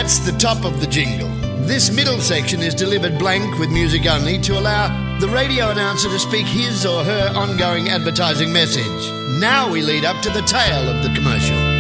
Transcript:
That's the top of the jingle. This middle section is delivered blank with music only to allow the radio announcer to speak his or her ongoing advertising message. Now we lead up to the tail of the commercial.